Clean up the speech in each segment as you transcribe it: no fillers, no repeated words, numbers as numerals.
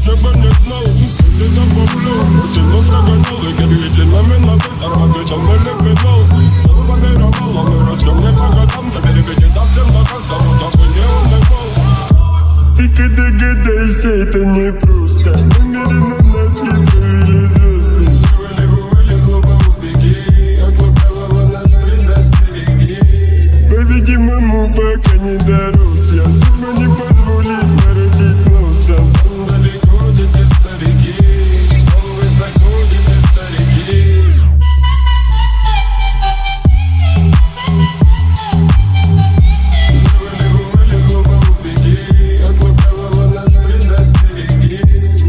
лучше бы не знал. Ты добавлял, рутину прогонял. И переведи нами на ты, сорватый темный финал. Все поверовало, мы растем не по годам. Да переведи так всем до каждого, дабы не унывал. Ты когда догадайся, это не просто. Намеренно нас не провели звезды. Сегодня злоба убеги. От лукавого нас предостереги. По-видимому, пока не дорос я. Судьба не позволит воротить носом. Далеко дети старики. Вы заходите, старики. Сегодня злоба убеги. От лукавого нас предостереги.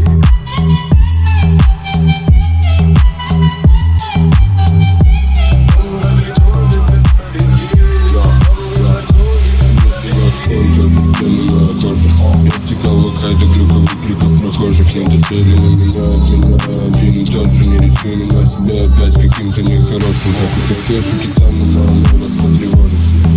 Я втекал в окрайды глюковых криков прохожих. Надо цели на меня один и тот же. Не рисую на себя опять каким-то нехорошим. Как и чешуки там, но вас потревожит.